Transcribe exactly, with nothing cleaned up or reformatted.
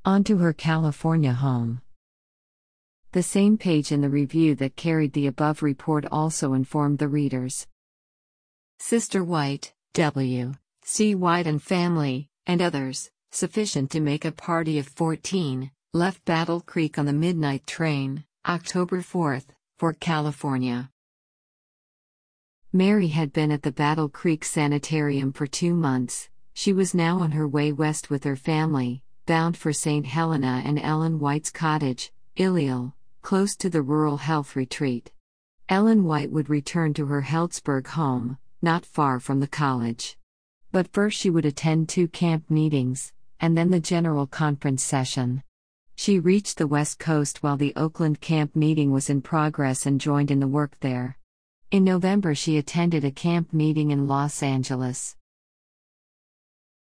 On to her California home. The same page in the review that carried the above report also informed the readers. Sister White, W. C. White and family, and others, sufficient to make a party of fourteen, left Battle Creek on the midnight train, October fourth, for California. Mary had been at the Battle Creek Sanitarium for two months. She was now on her way west with her family, bound for Saint Helena and Ellen White's cottage, Illeal, close to the rural health retreat. Ellen White would return to her Healdsburg home, not far from the college. But first she would attend two camp meetings, and then the general conference session. She reached the West Coast while the Oakland camp meeting was in progress and joined in the work there. In November she attended a camp meeting in Los Angeles.